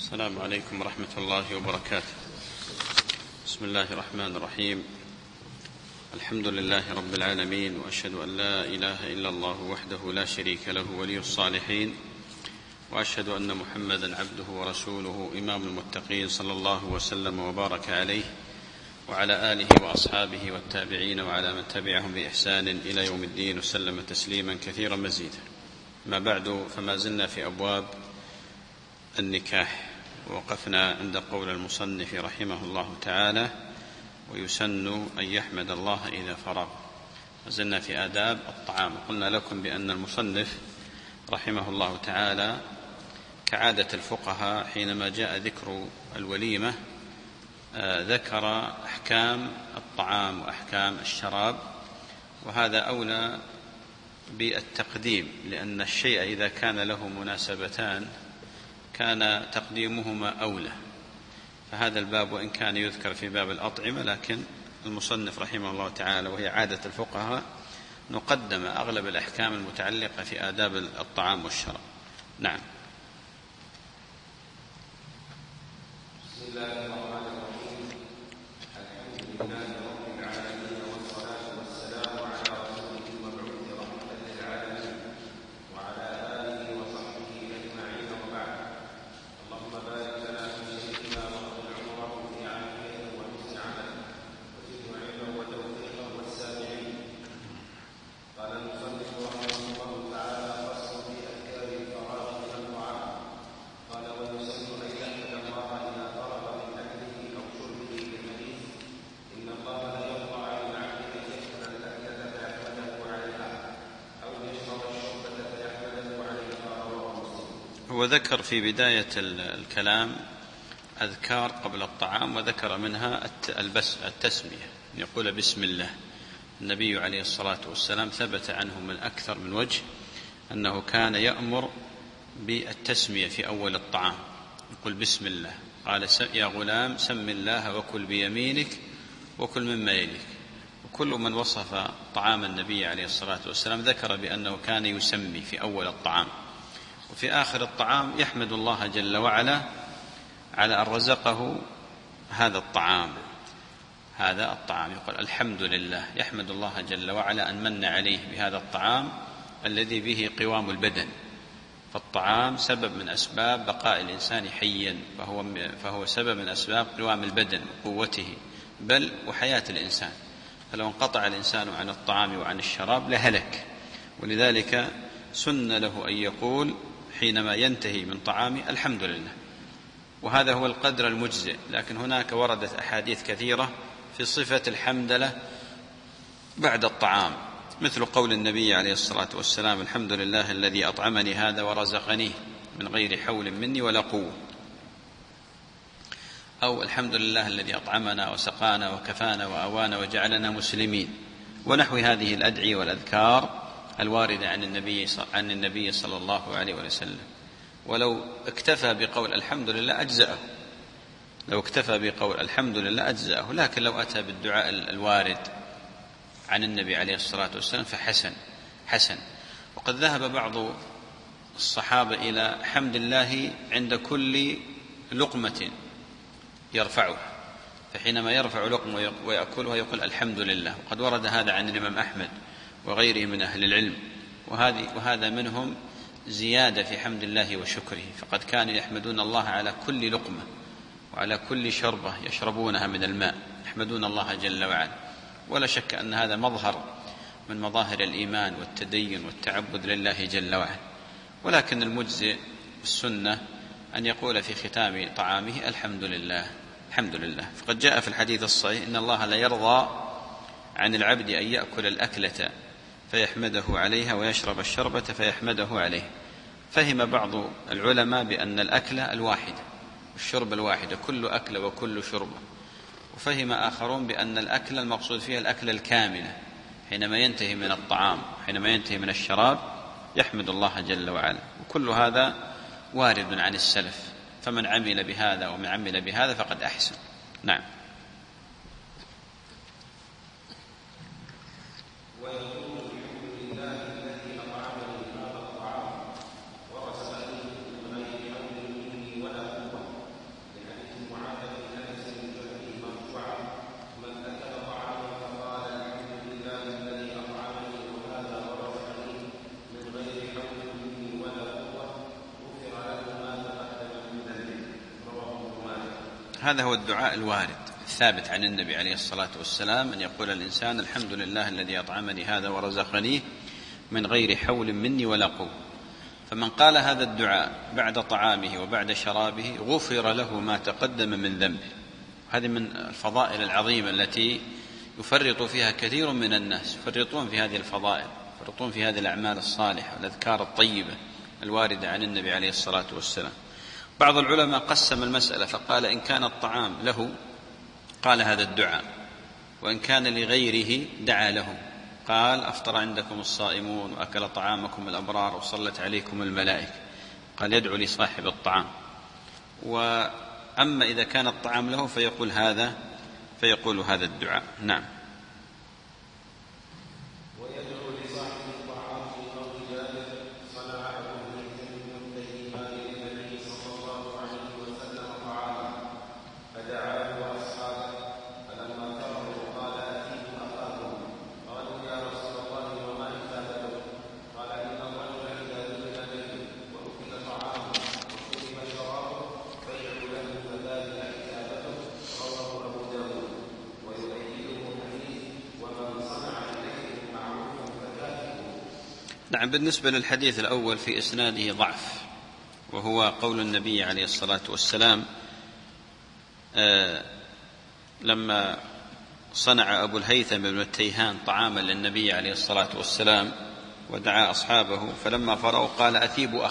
السلام عليكم ورحمة الله وبركاته. بسم الله الرحمن الرحيم. الحمد لله رب العالمين، وأشهد أن لا إله إلا الله وحده لا شريك له ولي الصالحين، وأشهد أن محمدا عبده ورسوله إمام المتقين، صلى الله وسلم وبارك عليه وعلى آله وأصحابه والتابعين وعلى من تبعهم بإحسان إلى يوم الدين، وسلم تسليما كثيرا مزيدا. ما بعد، فما زلنا في أبواب النكاح، ووقفنا عند قول المصنف رحمه الله تعالى: ويسن أن يحمد الله إذا فرغ. وزلنا في آداب الطعام. قلنا لكم بأن المصنف رحمه الله تعالى كعادة الفقهاء حينما جاء ذكر الوليمة ذكر أحكام الطعام وأحكام الشراب، وهذا أولى بالتقديم، لأن الشيء إذا كان له مناسبتان كان تقديمهما أولى. فهذا الباب وإن كان يذكر في باب الأطعمة، لكن المصنف رحمه الله تعالى وهي عادة الفقهاء نقدم أغلب الأحكام المتعلقة في آداب الطعام والشراب. نعم. بسم الله الرحمن الرحيم. الحمد لله رب العالمين، والصلاة والسلام على رسوله المبعوث رحمة للعالمين وعلى آله وصحبه أجمعين، وبعد. اللهم بارك لنا في شيخنا وطول عمره في عافيته وحسن عمله، وزده علما وتوفيقا والسامعين. قال المصنف رحمه الله تعالى: فصل في أذكار الفراغ من الطعام. قال: ويسن أن يحمد الله إذا فرغ من أكله أو شربه، بالحديث: إن الله لا يرضى عن العبد أن يشرب الأكلة فيحمده عليها، أو يشرب الشربة فيحمده عليها. رواه مسلم. هو ذكر في بداية الكلام أذكار قبل الطعام، وذكر منها التسمية، يقول بسم الله. النبي عليه الصلاة والسلام ثبت عنه من أكثر من وجه أنه كان يأمر بالتسمية في أول الطعام، يقول بسم الله. قال: يا غلام سم الله وكل بيمينك وكل مما يليك. وكل من وصف طعام النبي عليه الصلاة والسلام ذكر بأنه كان يسمي في أول الطعام، وفي آخر الطعام يحمد الله جل وعلا على أن رزقه هذا الطعام. يقول الحمد لله، يحمد الله جل وعلا أن من عليه بهذا الطعام الذي به قوام البدن. فالطعام سبب من أسباب بقاء الإنسان حيا، فهو سبب من أسباب قوام البدن وقوته بل وحياة الإنسان. فلو انقطع الإنسان عن الطعام وعن الشراب لهلك. ولذلك سن له أن يقول حينما ينتهي من طعامه الحمد لله، وهذا هو القدر المجزئ. لكن هناك وردت أحاديث كثيرة في صفة الحمدلة بعد الطعام، مثل قول النبي عليه الصلاة والسلام: الحمد لله الذي أطعمني هذا ورزقنيه من غير حول مني ولا قوة، أو الحمد لله الذي أطعمنا وسقانا وكفانا وأوانا وجعلنا مسلمين، ونحو هذه الأدعية والأذكار الواردة عن النبي صلى الله عليه وسلم. ولو اكتفى بقول الحمد لله أجزأه، لكن لو أتى بالدعاء الوارد عن النبي عليه الصلاة والسلام فحسن. وقد ذهب بعض الصحابة إلى حمد الله عند كل لقمة يرفعها، فحينما يرفع لقمة ويأكلها يقول الحمد لله. وقد ورد هذا عن الإمام أحمد وغيره من أهل العلم، وهذا منهم زيادة في حمد الله وشكره. فقد كانوا يحمدون الله على كل لقمة وعلى كل شربة يشربونها من الماء، يحمدون الله جل وعلا. ولا شك أن هذا مظهر من مظاهر الإيمان والتدين والتعبد لله جل وعلا. ولكن المجزئ السنة أن يقول في ختام طعامه الحمد لله. فقد جاء في الحديث الصحيح: إن الله لا يرضى عن العبد أن يأكل الأكلة فيحمده عليها ويشرب الشربة فيحمده عليه. فهم بعض العلماء بأن الأكلة الواحدة والشرب الواحدة، كل أكلة وكل شربة. وفهم آخرون بأن الأكلة المقصود فيها الأكلة الكاملة، حينما ينتهي من الطعام حينما ينتهي من الشراب يحمد الله جل وعلا. وكل هذا وارد عن السلف، فمن عمل بهذا ومن عمل بهذا فقد أحسن. نعم. هذا هو الدعاء الوارد الثابت عن النبي عليه الصلاة والسلام، أن يقول الإنسان: الحمد لله الذي أطعمني هذا ورزقني من غير حول مني ولا قوة. فمن قال هذا الدعاء بعد طعامه وبعد شرابه غفر له ما تقدم من ذنبه. هذه من الفضائل العظيمة التي يفرط فيها كثير من الناس، يفرطون في هذه الفضائل، يفرطون في هذه الأعمال الصالحة والأذكار الطيبة الواردة عن النبي عليه الصلاة والسلام. بعض العلماء قسم المسألة فقال: إن كان الطعام له قال هذا الدعاء، وإن كان لغيره دعا له، قال: أفطر عندكم الصائمون وأكل طعامكم الأبرار وصلت عليكم الملائكة، قال: يدعو لصاحب الطعام. وأما إذا كان الطعام له فيقول هذا الدعاء. نعم. ويدعو لصاحب الطعام في قول جابر: صنع أبو الهيثم بن التيهان للنبي صلى الله عليه وسلم طعاما فدعاه وأصحابه، فلما فرغوا قال: أتيت أخاكم. قالوا: يا رسول الله وما إثابته؟ قال: إن الرجل إذا دخل بيته وأكل طعامه وشرب شرابه فيدعو له فذلك إثابته. رواه أبو داود. ويؤيده حديث: ومن صنع إليه معروفا فكافئه. نعم. بالنسبة للحديث الأول في إسناده ضعف، وهو قول النبي عليه الصلاة والسلام لما صنع أبو الهيثم بن التيهان طعاما للنبي عليه الصلاة والسلام ودعا أصحابه، فلما فرغوا قال: أثيبوا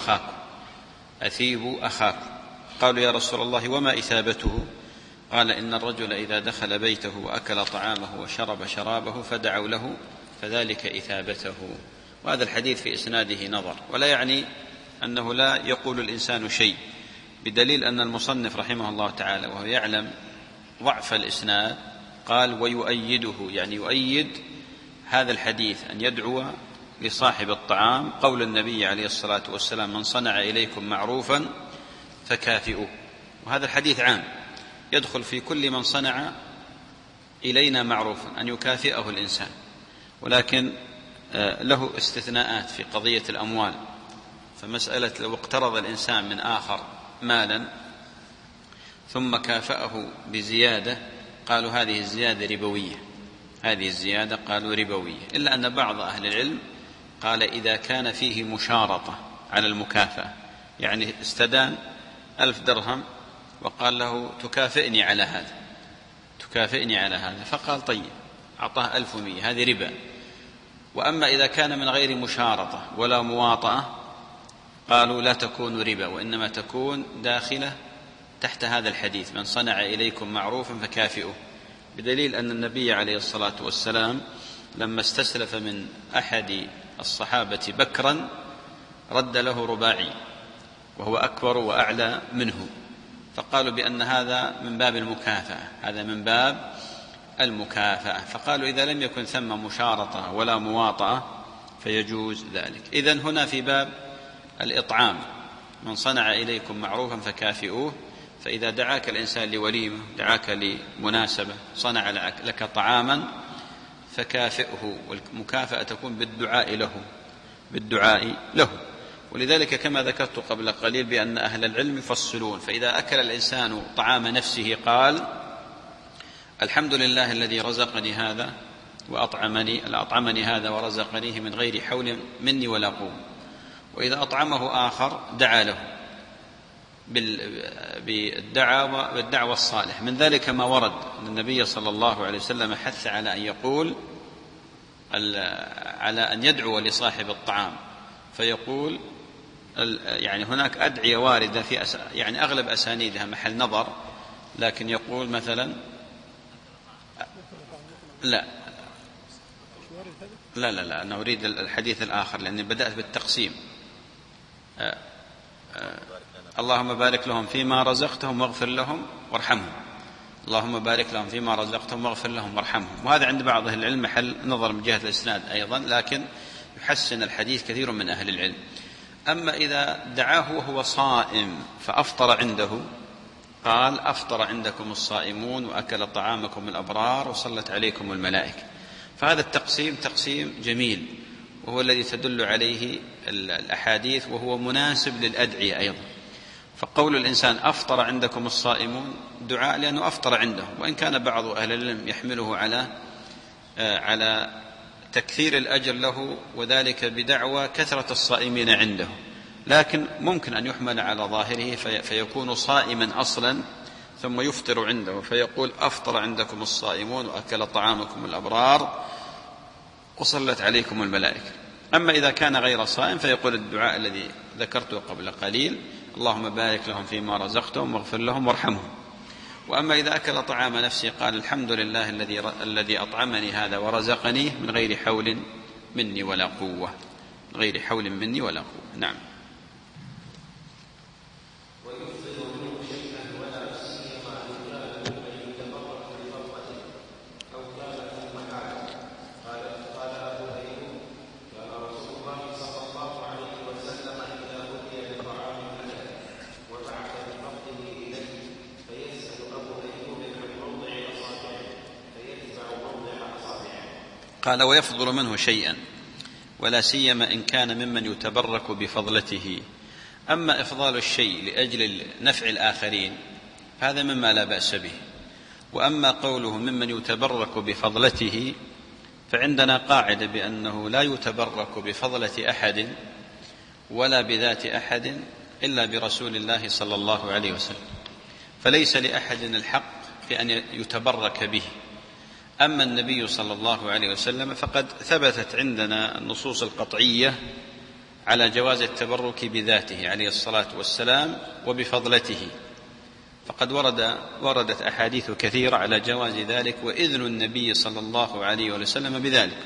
أخاكم. قالوا: يا رسول الله وما إثابته؟ قال: إن الرجل إذا دخل بيته وأكل طعامه وشرب شرابه فدعوا له فذلك إثابته. وهذا الحديث في إسناده نظر، ولا يعني أنه لا يقول الإنسان شيء، بدليل أن المصنف رحمه الله تعالى وهو يعلم ضعف الإسناد قال: ويؤيده، يعني يؤيد هذا الحديث أن يدعو لصاحب الطعام قول النبي عليه الصلاة والسلام: من صنع إليكم معروفا فكافئوه. وهذا الحديث عام يدخل في كل من صنع إلينا معروفا أن يكافئه الإنسان، ولكن له استثناءات في قضية الأموال. فمسألة لو اقترض الإنسان من آخر مالا ثم كافأه بزيادة، قالوا هذه الزيادة ربوية، إلا أن بعض أهل العلم قال: إذا كان فيه مشارطة على المكافأة، يعني استدان 1000 درهم وقال له: تكافئني على هذا، فقال: طيب، أعطاه 1100، هذه ربا. وأما إذا كان من غير مشارطة ولا مواطأة قالوا لا تكون ربا، وإنما تكون داخلة تحت هذا الحديث: من صنع إليكم معروفا فكافئوه، بدليل أن النبي عليه الصلاة والسلام لما استسلف من أحد الصحابة بكرا رد له رباعي وهو أكبر وأعلى منه، فقالوا بأن هذا من باب المكافأة، فقالوا إذا لم يكن ثم مشارطة ولا مواطأة فيجوز ذلك. إذن هنا في باب الإطعام: من صنع إليكم معروفا فكافئوه. فإذا دعاك الإنسان لوليمة، دعاك لمناسبة، صنع لك طعاما فكافئه، والمكافأة تكون بالدعاء له. ولذلك كما ذكرت قبل قليل بأن أهل العلم يفصلون، فإذا أكل الإنسان طعام نفسه قال: الحمد لله الذي رزقني هذا وأطعمني هذا ورزقنيه من غير حول مني ولا قوة. وإذا أطعمه آخر دعا له بالدعوة الصالح. من ذلك ما ورد أن النبي صلى الله عليه وسلم حث على أن يقول على أن يدعو لصاحب الطعام، فيقول يعني هناك أدعية واردة في يعني أغلب أسانيدها محل نظر، لكن يقول مثلا لا أنا أريد الحديث الآخر لأني بدأت بالتقسيم. اللهم بارك لهم فيما رزقتهم واغفر لهم وارحمهم، اللهم بارك لهم فيما رزقتهم واغفر لهم وارحمهم. وهذا عند بعض أهل العلم محل نظر من جهة الإسناد أيضا، لكن يحسن الحديث كثير من أهل العلم. أما إذا دعاه وهو صائم فأفطر عنده، قال: أفطر عندكم الصائمون وأكل طعامكم الأبرار وصلت عليكم الملائكة. فهذا التقسيم تقسيم جميل، وهو الذي تدل عليه الأحاديث، وهو مناسب للأدعية أيضا. فقول الإنسان أفطر عندكم الصائمون دعاء لأنه أفطر عندهم، وإن كان بعض أهل العلم يحمله على تكثير الأجر له، وذلك بدعوى كثرة الصائمين عنده، لكن ممكن أن يحمل على ظاهره فيكون صائما أصلا ثم يفطر عنده، فيقول أفطر عندكم الصائمون وأكل طعامكم الأبرار وصلت عليكم الملائكة. أما إذا كان غير صائم فيقول الدعاء الذي ذكرته قبل قليل: اللهم بارك لهم فيما رزقتهم واغفر لهم وارحمهم. وأما إذا أكل طعام نفسه قال: الحمد لله الذي أطعمني هذا ورزقنيه من غير حول مني ولا قوة، من غير حول مني ولا قوة. نعم. قال: ويفضل منه شيئا ولا سيما إن كان ممن يتبرك بفضلته. أما إفضال الشيء لأجل نفع الآخرين هذا مما لا بأس به، وأما قوله ممن يتبرك بفضلته فعندنا قاعدة بأنه لا يتبرك بفضلة أحد ولا بذات أحد إلا برسول الله صلى الله عليه وسلم، فليس لأحد الحق في أن يتبرك به. أما النبي صلى الله عليه وسلم فقد ثبتت عندنا النصوص القطعية على جواز التبرك بذاته عليه الصلاة والسلام وبفضلته، فقد وردت أحاديث كثيرة على جواز ذلك وإذن النبي صلى الله عليه وسلم بذلك.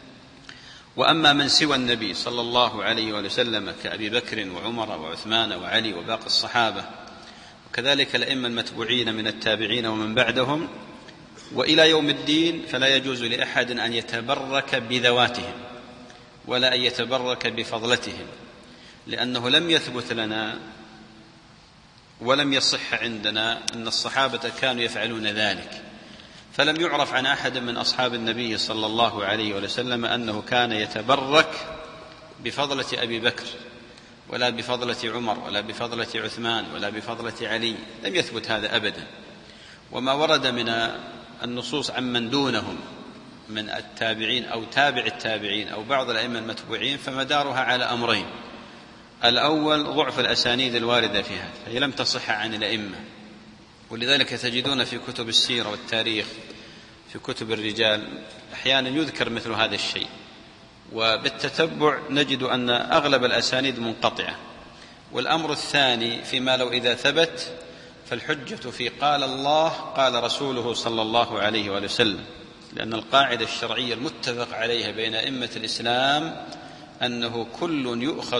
وأما من سوى النبي صلى الله عليه وسلم كأبي بكر وعمر وعثمان وعلي وباقي الصحابة، وكذلك الأئمة المتبوعين من التابعين ومن بعدهم وإلى يوم الدين، فلا يجوز لأحد أن يتبرك بذواتهم ولا أن يتبرك بفضلتهم، لأنه لم يثبت لنا ولم يصح عندنا أن الصحابة كانوا يفعلون ذلك، فلم يعرف عن أحد من أصحاب النبي صلى الله عليه وسلم أنه كان يتبرك بفضلة أبي بكر ولا بفضلة عمر ولا بفضلة عثمان ولا بفضلة علي، لم يثبت هذا أبدا. وما ورد من النصوص عمن دونهم من التابعين أو تابع التابعين أو بعض الأئمة المتبوعين فمدارها على أمرين: الأول ضعف الأسانيد الواردة في هذا، هي لم تصح عن الأئمة، ولذلك تجدون في كتب السيرة والتاريخ في كتب الرجال أحيانا يذكر مثل هذا الشيء، وبالتتبع نجد أن أغلب الأسانيد منقطعة. والأمر الثاني فيما لو إذا ثبت فالحجة في قال الله قال رسوله صلى الله عليه وسلم، لأن القاعدة الشرعية المتفق عليها بين أئمة الإسلام أنه كل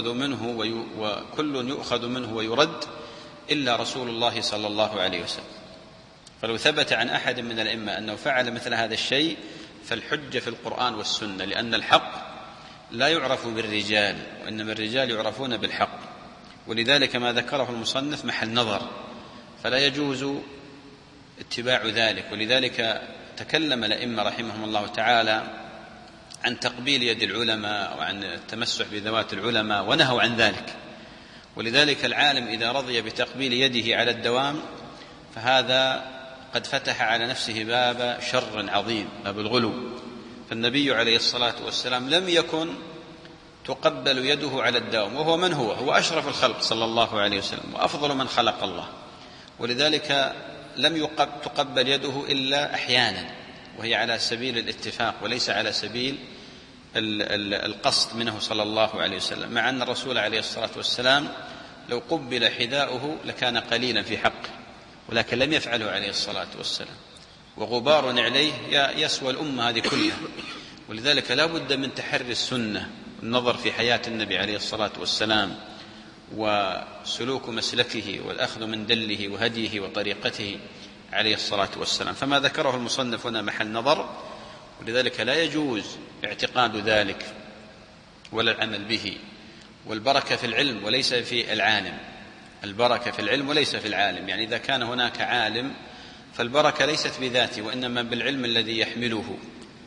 يؤخذ منه ويرد إلا رسول الله صلى الله عليه وسلم. فلو ثبت عن أحد من الأئمة أنه فعل مثل هذا الشيء فالحجة في القرآن والسنة، لأن الحق لا يعرف بالرجال وإنما الرجال يعرفون بالحق، ولذلك ما ذكره المصنف محل نظر، فلا يجوز اتباع ذلك. ولذلك تكلم الأئمة رحمهم الله تعالى عن تقبيل يد العلماء أو عن التمسح بذوات العلماء ونهوا عن ذلك. ولذلك العالم إذا رضي بتقبيل يده على الدوام فهذا قد فتح على نفسه باب شر عظيم، باب الغلو. فالنبي عليه الصلاة والسلام لم يكن تقبل يده على الدوام، وهو من هو أشرف الخلق صلى الله عليه وسلم وأفضل من خلق الله، ولذلك لم تقبل يده إلا أحيانا، وهي على سبيل الاتفاق وليس على سبيل القصد منه صلى الله عليه وسلم، مع أن الرسول عليه الصلاة والسلام لو قبل حذاؤه لكان قليلا في حقه، ولكن لم يفعله عليه الصلاة والسلام، وغبار عليه يسوى الأمة هذه كلها. ولذلك لا بد من تحري السنة والنظر في حياة النبي عليه الصلاة والسلام وسلوك مسلكه والأخذ من دله وهديه وطريقته عليه الصلاة والسلام. فما ذكره المصنف هنا محل نظر، ولذلك لا يجوز اعتقاد ذلك ولا العمل به. والبركة في العلم وليس في العالم، البركة في العلم وليس في العالم، يعني إذا كان هناك عالم فالبركة ليست بذاته وإنما بالعلم الذي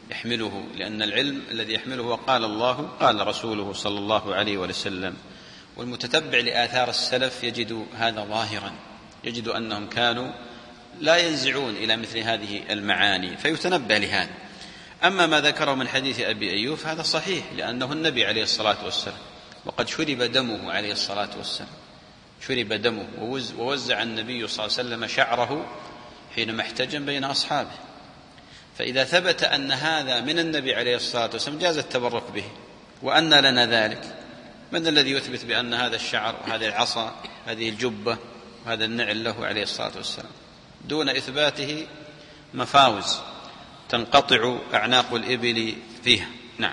يحمله، لأن العلم الذي يحمله قال الله قال رسوله صلى الله عليه وسلم. والمتتبع لآثار السلف يجد هذا ظاهرا، يجد أنهم كانوا لا ينزعون إلى مثل هذه المعاني، فيتنبه لهذا. أما ما ذكره من حديث أبي أيوب هذا صحيح، لأنه النبي عليه الصلاة والسلام، وقد شرب دمه عليه الصلاة والسلام، شرب دمه، ووزع النبي صلى الله عليه وسلم شعره حينما احتجم بين أصحابه. فإذا ثبت أن هذا من النبي عليه الصلاة والسلام جاز التبرك به، وأن لنا ذلك. من الذي يثبت بأن هذا الشعر وهذه العصا هذه الجبة وهذا النعل له عليه الصلاة والسلام؟ دون إثباته مفاوز تنقطع أعناق الإبل فيها. نعم.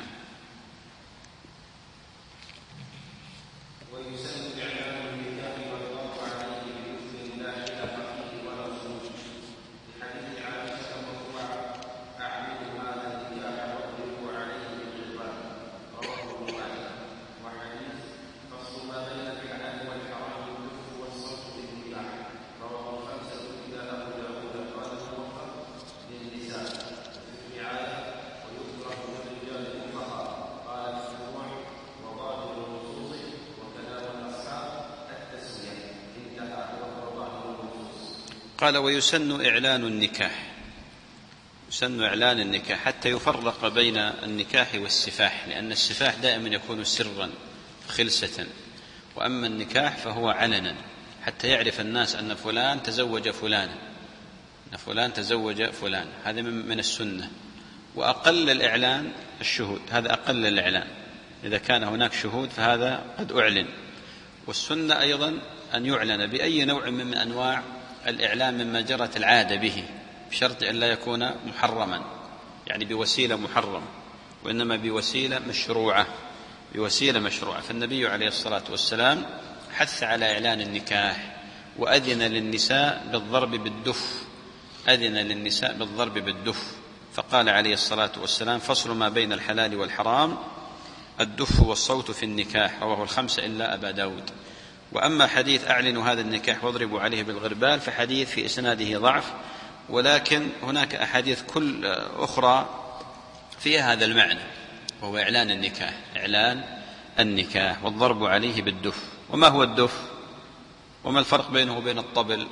قال: ويسن إعلان النكاح، يسن إعلان النكاح حتى يفرق بين النكاح والسفاح، لأن السفاح دائما يكون سرا خلسة، وأما النكاح فهو علنا حتى يعرف الناس أن فلان تزوج فلانا، أن فلان تزوج فلان. هذا من السنة. وأقل الإعلان الشهود، هذا أقل الإعلان، إذا كان هناك شهود فهذا قد أعلن. والسنة أيضا أن يعلن بأي نوع من أنواع الإعلام مما جرت العادة به، بشرط أن لا يكون محرما، يعني بوسيلة محرمة، وإنما بوسيلة مشروعة، بوسيلة مشروعة. فالنبي عليه الصلاة والسلام حث على إعلان النكاح، وأذن للنساء بالضرب بالدف، أذن للنساء بالضرب بالدف، فقال عليه الصلاة والسلام: فصل ما بين الحلال والحرام الدف والصوت في النكاح، رواه الخمسة إلا أبا داود. وأما حديث أعلنوا هذا النكاح واضربوا عليه بالغربال فحديث في إسناده ضعف، ولكن هناك أحاديث كل أخرى فيها هذا المعنى، وهو إعلان النكاح، إعلان النكاح والضرب عليه بالدف. وما هو الدف؟ وما الفرق بينه وبين الطبل؟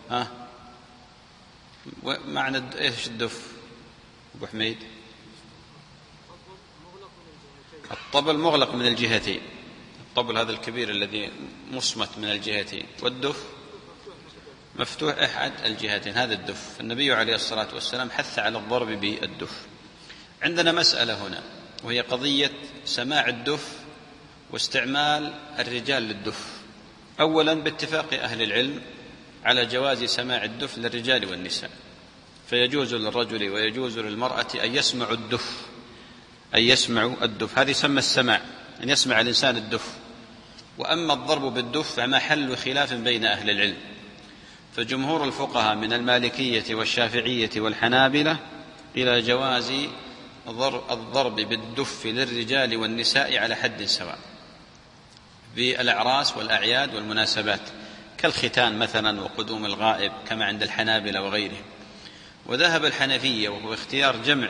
معنى إيش الدف أبو حميد؟ الطبل مغلق من الجهتين، الطبل هذا الكبير الذي مصمت من الجهتين، والدف مفتوح أحد الجهتين، هذا الدف. النبي عليه الصلاة والسلام حث على الضرب بالدف. عندنا مسألة هنا، وهي قضية سماع الدف واستعمال الرجال للدف. أولا باتفاق أهل العلم على جواز سماع الدف للرجال والنساء، فيجوز للرجل ويجوز للمرأة أن يسمعوا الدف، أن يسمعوا الدف، هذه يسمى السماع، أن يسمع الإنسان الدف. وأما الضرب بالدف فمحل خلاف بين أهل العلم، فجمهور الفقهاء من المالكية والشافعية والحنابلة إلى جواز الضرب بالدف للرجال والنساء على حد سواء بالأعراس والأعياد والمناسبات، كالختان مثلا وقدوم الغائب كما عند الحنابلة وغيرهم. وذهب الحنفية، وهو اختيار جمع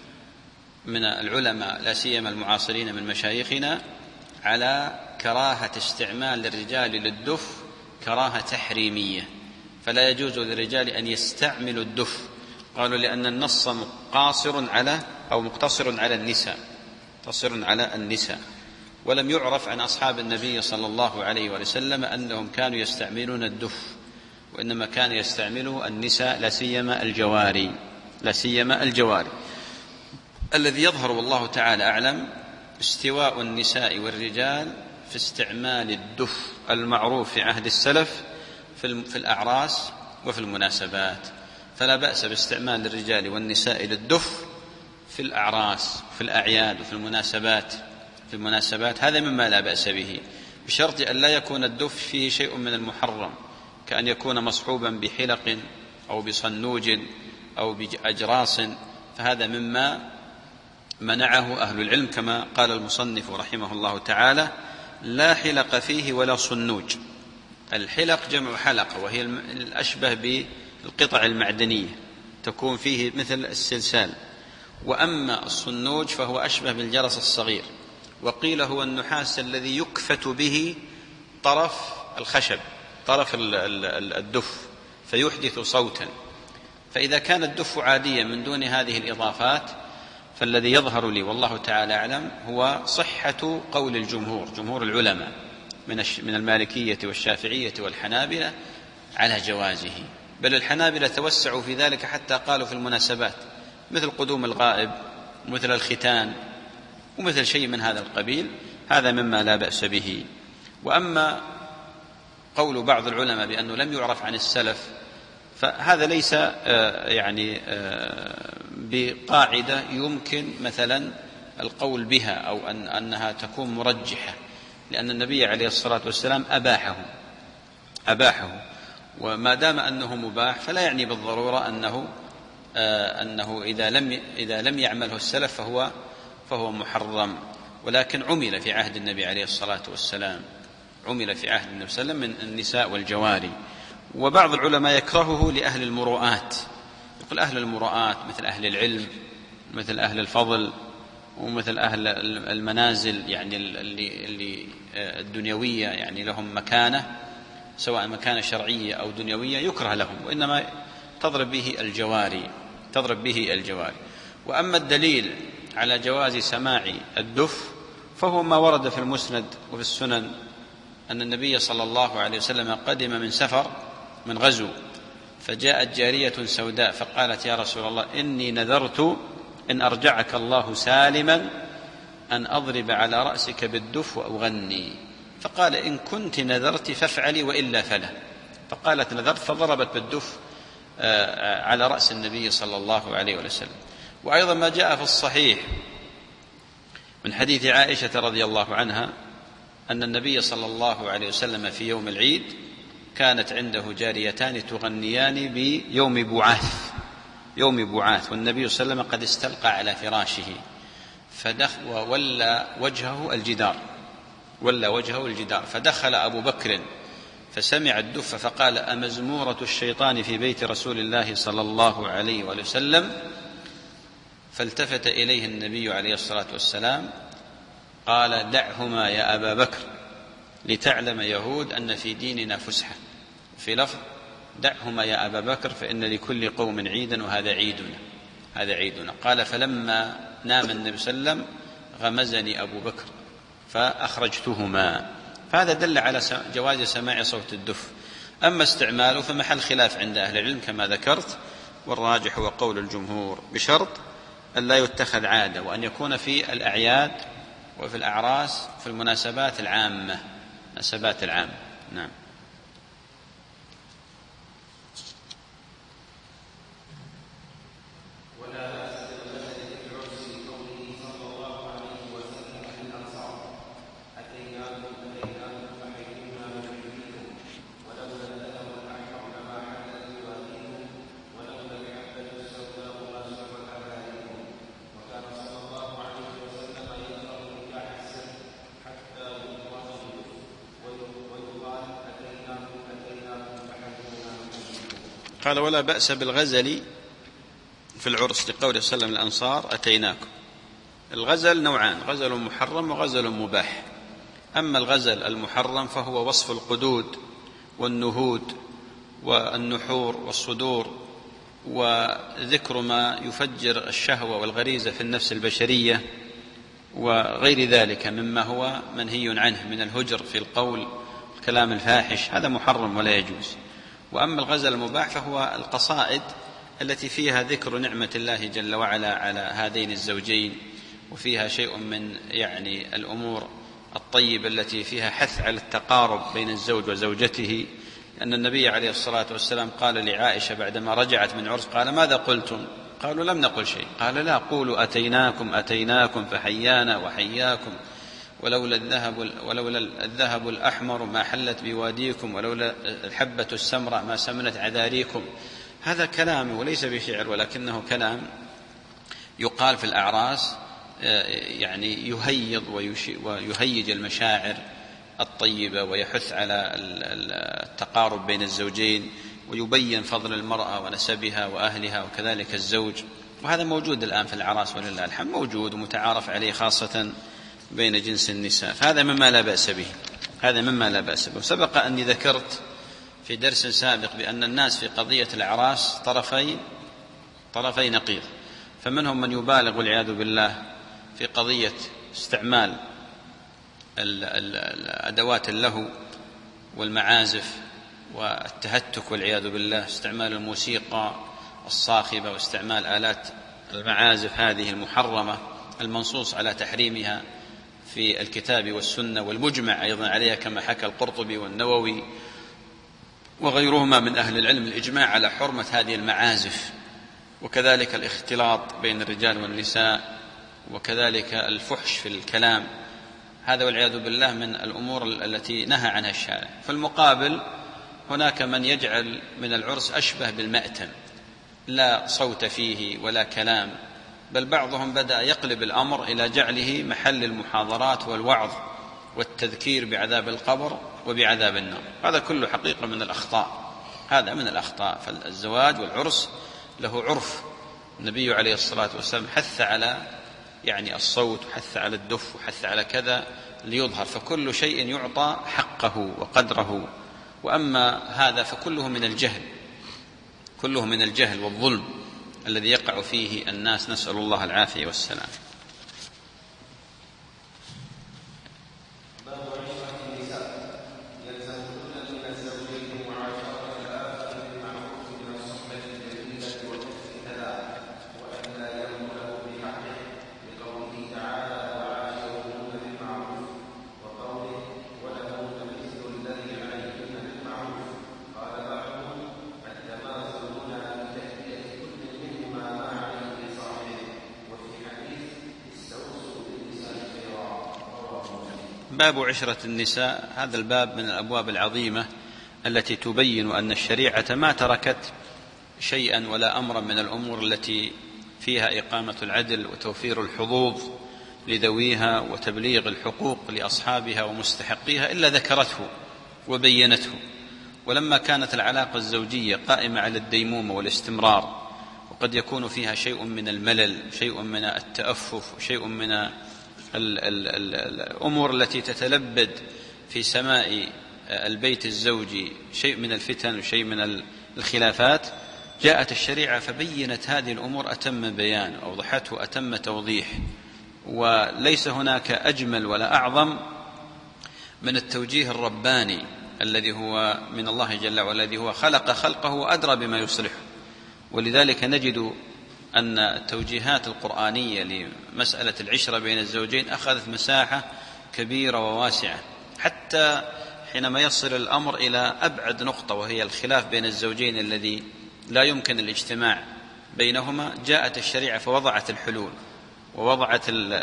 من العلماء لا سيما المعاصرين من مشايخنا، على كراهة استعمال الرجال للدف كراهة تحريمية، فلا يجوز للرجال أن يستعملوا الدف. قالوا لأن النص مقتصر على النساء، مقتصر على النساء، ولم يعرف عن أصحاب النبي صلى الله عليه وسلم أنهم كانوا يستعملون الدف، وإنما كان يستعمله النساء لا سيما الجواري، لا سيما الجواري. الذي يظهر والله تعالى أعلم استواء النساء والرجال في استعمال الدف المعروف في عهد السلف في الأعراس وفي المناسبات، فلا بأس باستعمال الرجال والنساء للدف في الأعراس في الأعياد وفي المناسبات، هذا مما لا بأس به، بشرط أن لا يكون الدف فيه شيء من المحرم، كأن يكون مصحوبا بحلق أو بصنوج أو بأجراس، فهذا مما منعه أهل العلم، كما قال المصنف رحمه الله تعالى: لا حلق فيه ولا صنوج. الحلق جمع حلقة، وهي الأشبه بالقطع المعدنية، تكون فيه مثل السلسال. وأما الصنوج فهو أشبه بالجرس الصغير، وقيل هو النحاس الذي يكفت به طرف الخشب، طرف الدف، فيحدث صوتا. فإذا كان الدف عاديا من دون هذه الإضافات، فالذي يظهر لي والله تعالى أعلم هو صحة قول الجمهور، جمهور العلماء من المالكية والشافعية والحنابلة على جوازه. بل الحنابلة توسعوا في ذلك حتى قالوا في المناسبات مثل قدوم الغائب ومثل الختان ومثل شيء من هذا القبيل، هذا مما لا بأس به. وأما قول بعض العلماء بأنه لم يعرف عن السلف، فهذا ليس بقاعدة يمكن مثلا القول بها أو أنها تكون مرجحة، لأن النبي عليه الصلاة والسلام أباحه، وما دام أنه مباح فلا يعني بالضرورة أنه إذا لم يعمله السلف فهو محرم. ولكن عمل في عهد النبي عليه الصلاة والسلام، عمل في عهد النبي صلى الله عليه وسلم من النساء والجواري. وبعض العلماء يكرهه لأهل المروءات، يقول أهل المروءات مثل أهل العلم، مثل أهل الفضل، ومثل أهل المنازل يعني اللي الدنيوية، يعني لهم مكانة سواء مكانة شرعية أو دنيوية، يكره لهم، وإنما تضرب به الجواري. وأما الدليل على جواز سماع الدف فهو ما ورد في المسند وفي السنن أن النبي صلى الله عليه وسلم قدم من سفر من غزو، فجاءت جارية سوداء فقالت: يا رسول الله، إني نذرت إن أرجعك الله سالما أن أضرب على رأسك بالدف وأغني. فقال: إن كنت نذرت فافعلي وإلا فلا. فقالت: نذرت، فضربت بالدف على رأس النبي صلى الله عليه وسلم. وأيضا ما جاء في الصحيح من حديث عائشة رضي الله عنها أن النبي صلى الله عليه وسلم في يوم العيد كانت عنده جاريتان تغنيان بيوم بعاث، والنبي صلى الله عليه وسلم قد استلقى على فراشه، وولى وجهه الجدار، فدخل أبو بكر فسمع الدف فقال: أمزمورة الشيطان في بيت رسول الله صلى الله عليه وسلم؟ فالتفت إليه النبي عليه الصلاة والسلام قال: دعهما يا أبا بكر لتعلم يهود أن في ديننا فسحة. في لفظ: دعهما يا أبا بكر فإن لكل قوم عيدا وهذا عيدنا. قال: فلما نام النبي صلى الله عليه وسلم غمزني أبو بكر فأخرجتهما. فهذا دل على جواز سماع صوت الدف. أما استعماله فمحل خلاف عند أهل العلم كما ذكرت، والراجح هو قول الجمهور، بشرط أن لا يتخذ عادة، وأن يكون في الأعياد وفي الأعراس في المناسبات العامة. نعم. قال: ولا بأس بالغزل في العرس، لقوله صلى الله عليه وسلم الأنصار: أتيناكم. الغزل نوعان: غزل محرم وغزل مباح. أما الغزل المحرم فهو وصف القدود والنهود والنحور والصدور، وذكر ما يفجر الشهوة والغريزة في النفس البشرية وغير ذلك مما هو منهي عنه من الهجر في القول، الكلام الفاحش، هذا محرم ولا يجوز. وأما الغزل المباح فهو القصائد التي فيها ذكر نعمة الله جل وعلا على هذين الزوجين، وفيها شيء من الأمور الطيبة التي فيها حث على التقارب بين الزوج وزوجته. لأن النبي عليه الصلاة والسلام قال لعائشة بعدما رجعت من عرس: قال: ماذا قلتم؟ قالوا: لم نقل شيء. قال: لا، قولوا أتيناكم فحيانا وحياكم، ولولا الذهب الأحمر ما حلت بواديكم، ولولا الحبة السمراء ما سمنت عذاريكم. هذا كلام وليس بشعر، ولكنه كلام يقال في الأعراس، يهيض ويهيج المشاعر الطيبة، ويحث على التقارب بين الزوجين، ويبين فضل المرأة ونسبها وأهلها وكذلك الزوج. وهذا موجود الآن في الأعراس ولله الحمد، موجود ومتعارف عليه خاصة بين جنس النساء، فهذا مما لا بأس به. هذا مما لا بأس به. سبق أني ذكرت في درس سابق بأن الناس في قضية الأعراس طرفي نقيض، فمنهم من يبالغ والعياذ بالله في قضية استعمال أدوات اللهو والمعازف والتهتك والعياذ بالله، استعمال الموسيقى الصاخبة واستعمال آلات المعازف هذه المحرمة المنصوص على تحريمها في الكتاب والسنة والمجمع أيضا عليها، كما حكى القرطبي والنووي وغيرهما من أهل العلم الإجماع على حرمة هذه المعازف، وكذلك الاختلاط بين الرجال والنساء، وكذلك الفحش في الكلام. هذا والعياذ بالله من الأمور التي نهى عنها الشارع. في المقابل هناك من يجعل من العرس أشبه بالمأتم، لا صوت فيه ولا كلام، بل بعضهم بدأ يقلب الأمر إلى جعله محل المحاضرات والوعظ والتذكير بعذاب القبر وبعذاب النار. هذا كله حقيقة من الأخطاء، هذا من الأخطاء. فالزواج والعرس له عرف، النبي عليه الصلاة والسلام حث على الصوت، وحث على الدف، وحث على كذا ليظهر، فكل شيء يعطى حقه وقدره. وأما هذا فكله من الجهل، كله من الجهل والظلم الذي يقع فيه الناس، نسأل الله العافية والسلام. باب عشرة النساء، هذا الباب من الأبواب العظيمة التي تبين أن الشريعة ما تركت شيئا ولا أمرا من الأمور التي فيها إقامة العدل وتوفير الحظوظ لذويها وتبليغ الحقوق لأصحابها ومستحقيها إلا ذكرته وبينته. ولما كانت العلاقة الزوجية قائمة على الديمومة والاستمرار، وقد يكون فيها شيء من الملل، شيء من التأفف، شيء من الأمور التي تتلبد في سماء البيت الزوجي، شيء من الفتن وشيء من الخلافات، جاءت الشريعة فبينت هذه الأمور أتم بيان، أوضحته أتم توضيح. وليس هناك أجمل ولا أعظم من التوجيه الرباني الذي هو من الله جل وعلا، الذي هو خلق خلقه وأدرى بما يصلحه. ولذلك نجد أن التوجيهات القرآنية لمسألة العشرة بين الزوجين أخذت مساحة كبيرة وواسعة، حتى حينما يصل الأمر إلى أبعد نقطة وهي الخلاف بين الزوجين الذي لا يمكن الاجتماع بينهما، جاءت الشريعة فوضعت الحلول ووضعت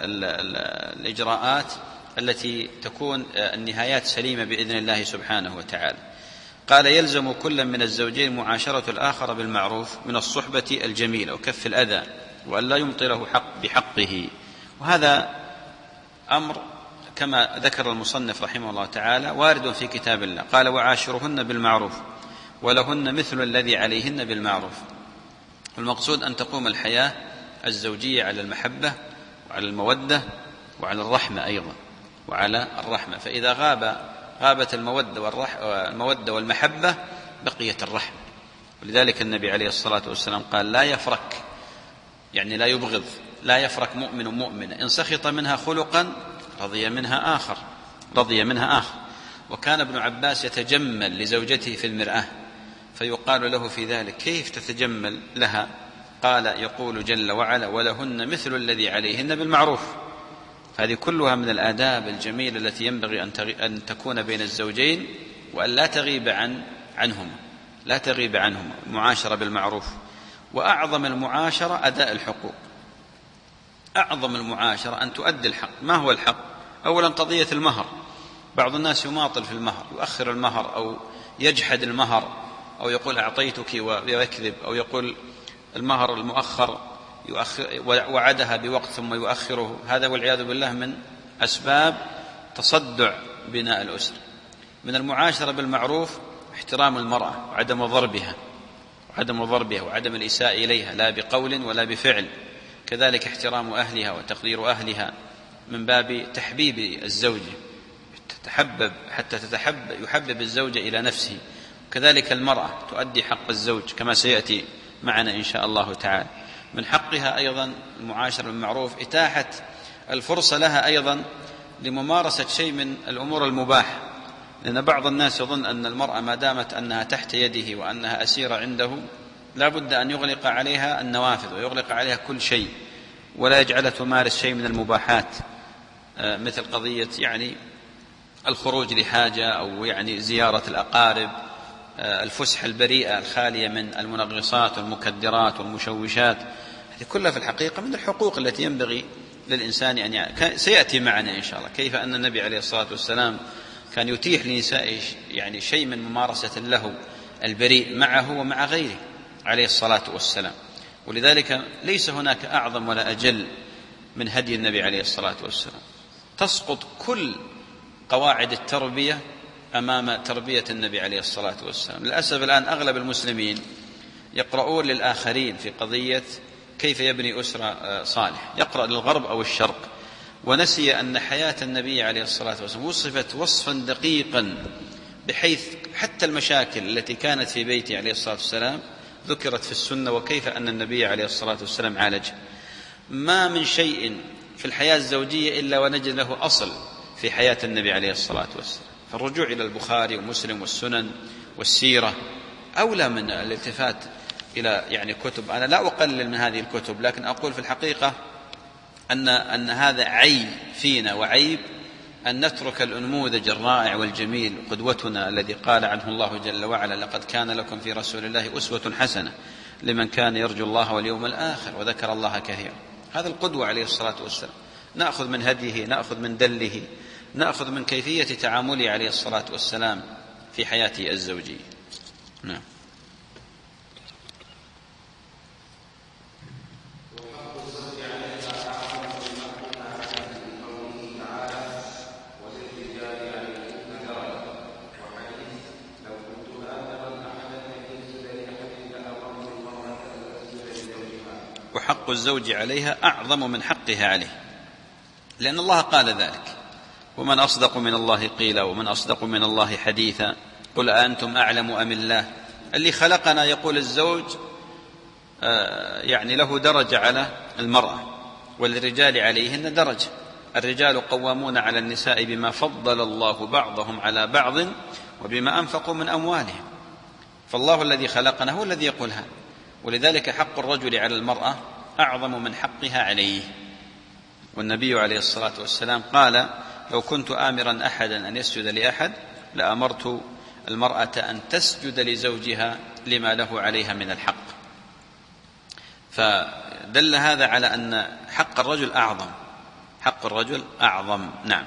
الإجراءات التي تكون النهايات سليمة بإذن الله سبحانه وتعالى. قال: يلزم كل من الزوجين معاشرة الآخر بالمعروف من الصحبة الجميلة وكف الأذى، وأن لا يمطله بحقه. وهذا أمر كما ذكر المصنف رحمه الله تعالى وارد في كتاب الله. قال: وعاشرهن بالمعروف ولهن مثل الذي عليهن بالمعروف. والمقصود أن تقوم الحياة الزوجية على المحبة وعلى المودة وعلى الرحمة أيضا، وعلى الرحمة. فإذا غابت المودة والمحبة بقيت الرحمة. ولذلك النبي عليه الصلاة والسلام قال: لا يفرك، يعني لا يبغض، لا يفرك مؤمن مؤمنة إن سخط منها خلقا رضي منها آخر. وكان ابن عباس يتجمل لزوجته في المرآة، فيقال له في ذلك: كيف تتجمل لها؟ قال: يقول جل وعلا: ولهن مثل الذي عليهن بالمعروف. هذه كلها من الآداب الجميلة التي ينبغي أن تكون بين الزوجين، وأن لا تغيب عنهما المعاشرة بالمعروف. وأعظم المعاشرة أداء الحقوق، أعظم المعاشرة أن تؤدي الحق. ما هو الحق؟ أولا قضية المهر. بعض الناس يماطل في المهر، يؤخر المهر أو يجحد المهر، أو يقول أعطيتك ويكذب، أو يقول المهر المؤخر وعدها بوقت ثم يؤخره. هذا والعياذ بالله من أسباب تصدع بناء الأسرة. من المعاشرة بالمعروف احترام المرأة وعدم ضربها وعدم الإساءة إليها، لا بقول ولا بفعل. كذلك احترام أهلها وتقدير أهلها من باب تحبيب الزوج، حتى يحبب الزوج إلى نفسه. كذلك المرأة تؤدي حق الزوج كما سيأتي معنا إن شاء الله تعالى. من حقها أيضا المعاشرة بالمعروف، إتاحة الفرصة لها أيضا لممارسة شيء من الأمور المباحة، لأن بعض الناس يظن أن المرأة ما دامت أنها تحت يده وأنها أسيرة عنده لا بد أن يغلق عليها النوافذ ويغلق عليها كل شيء ولا يجعلها تمارس شيء من المباحات، مثل قضية يعني الخروج لحاجة أو يعني زيارة الأقارب، الفسحة البريئة الخالية من المنغصات والمكدرات والمشوشات. هذه كلها في الحقيقة من الحقوق التي ينبغي للإنسان أن سيأتي معنا إن شاء الله كيف أن النبي عليه الصلاة والسلام كان يتيح لنسائه يعني شيء من ممارسة اللهو البريء معه ومع غيره عليه الصلاة والسلام. ولذلك ليس هناك أعظم ولا أجل من هدي النبي عليه الصلاة والسلام. تسقط كل قواعد التربية أمام تربية النبي عليه الصلاة والسلام. للأسف الآن أغلب المسلمين يقرؤون للآخرين في قضية كيف يبني أسرة صالح، يقرأ للغرب أو الشرق، ونسي أن حياة النبي عليه الصلاة والسلام وصفت وصفا دقيقا بحيث حتى المشاكل التي كانت في بيته عليه الصلاة والسلام ذكرت في السنة، وكيف أن النبي عليه الصلاة والسلام عالجها. ما من شيء في الحياة الزوجية إلا ونجد له أصل في حياة النبي عليه الصلاة والسلام. فالرجوع إلى البخاري ومسلم والسنن والسيرة أولى من الالتفات إلى يعني كتب. أنا لا أقلل من هذه الكتب، لكن أقول في الحقيقة أن هذا عيب فينا وعيب أن نترك النموذج الرائع والجميل قدوتنا الذي قال عنه الله جل وعلا: لقد كان لكم في رسول الله أسوة حسنة لمن كان يرجو الله واليوم الآخر وذكر الله كثيرا. هذا القدوة عليه الصلاة والسلام، نأخذ من هديه، نأخذ من دله، نأخذ من كيفية تعامله عليه الصلاة والسلام في حياته الزوجية. نعم. وحق الزوج عليها أعظم من حقها عليه، لأن الله قال ذلك: ومن أصدق من الله قيلا ومن أصدق من الله حديثا قل أنتم أعلم أم الله. اللي خلقنا يقول الزوج يعني له درجة على المرأة، وللرجال عليهن درجة. الرجال قوامون على النساء بما فضل الله بعضهم على بعض وبما أنفقوا من أموالهم. فالله الذي خلقنا هو الذي يقول هذا، ولذلك حق الرجل على المرأة أعظم من حقها عليه. والنبي عليه الصلاة والسلام قال: لو كنت آمرا أحدا أن يسجد لأحد لأمرت المرأة أن تسجد لزوجها لما له عليها من الحق. فدل هذا على أن حق الرجل أعظم، حق الرجل أعظم. نعم.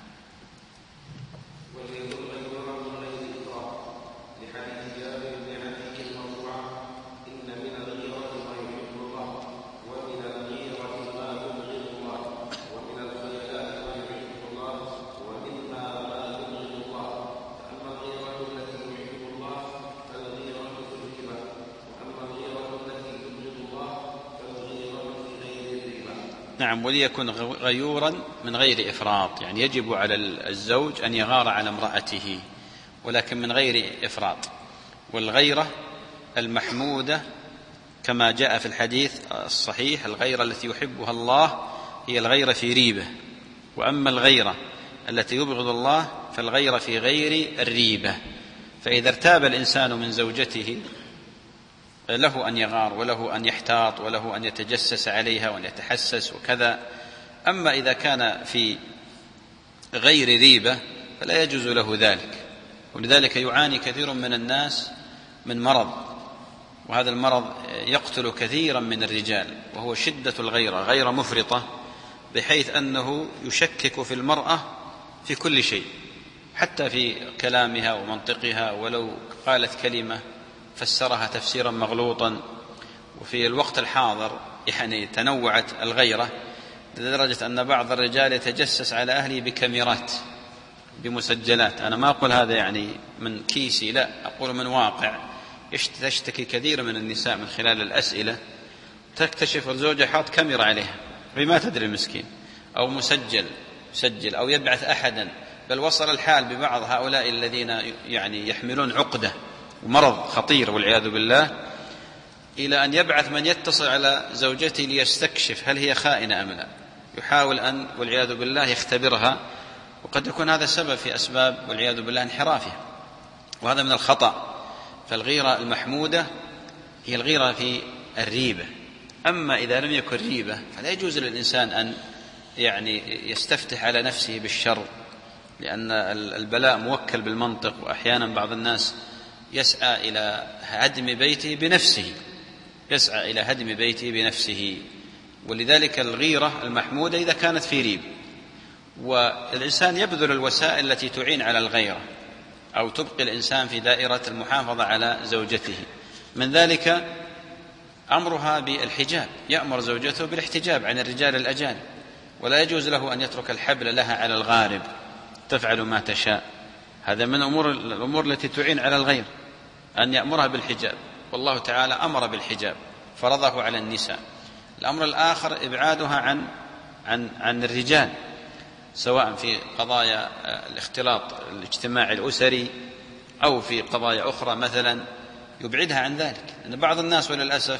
نعم، وليكن غيورا من غير إفراط، يعني يجب على الزوج أن يغار على امرأته ولكن من غير إفراط. والغيرة المحمودة كما جاء في الحديث الصحيح: الغيرة التي يحبها الله هي الغيرة في ريبة، وأما الغيرة التي يبغض الله فالغيرة في غير الريبة. فإذا ارتاب الإنسان من زوجته له أن يغار وله أن يحتاط وله أن يتجسس عليها وأن يتحسس وكذا. أما إذا كان في غير ريبة فلا يجوز له ذلك. ولذلك يعاني كثير من الناس من مرض، وهذا المرض يقتل كثيرا من الرجال، وهو شدة الغيرة، غيرة مفرطة بحيث أنه يشكك في المرأة في كل شيء، حتى في كلامها ومنطقها، ولو قالت كلمة فسرها تفسيرا مغلوطا. وفي الوقت الحاضر يعني تنوعت الغيرة لدرجة أن بعض الرجال يتجسس على أهله بكاميرات بمسجلات. أنا ما أقول هذا يعني من كيسي، لا، أقول من واقع. تشتكي كثير من النساء من خلال الأسئلة، تكتشف الزوجة حاط كاميرا عليها وما تدري المسكين، أو مسجل أو يبعث أحدا بل وصل الحال ببعض هؤلاء الذين يعني يحملون عقدة ومرض خطير والعياذ بالله إلى أن يبعث من يتصل على زوجته ليستكشف هل هي خائنة أم لا، يحاول أن والعياذ بالله يختبرها، وقد يكون هذا سبب في أسباب والعياذ بالله انحرافها، وهذا من الخطأ. فالغيرة المحمودة هي الغيرة في الريبة. أما إذا لم يكن ريبة فلا يجوز للإنسان أن يعني يستفتح على نفسه بالشر، لأن البلاء موكل بالمنطق، وأحيانا بعض الناس يسعى إلى هدم بيته بنفسه، ولذلك الغيرة المحمودة إذا كانت في ريب، والإنسان يبذل الوسائل التي تعين على الغيرة أو تبقي الإنسان في دائرة المحافظة على زوجته. من ذلك أمرها بالحجاب، يأمر زوجته بالاحتجاب عن الرجال الأجانب، ولا يجوز له أن يترك الحبل لها على الغارب، تفعل ما تشاء. هذا من الأمور التي تعين على الغير، أن يأمرها بالحجاب، والله تعالى أمر بالحجاب فرضه على النساء. الأمر الآخر إبعادها عن الرجال، سواء في قضايا الاختلاط الاجتماعي الأسري أو في قضايا أخرى مثلا، يبعدها عن ذلك. لأن بعض الناس وللأسف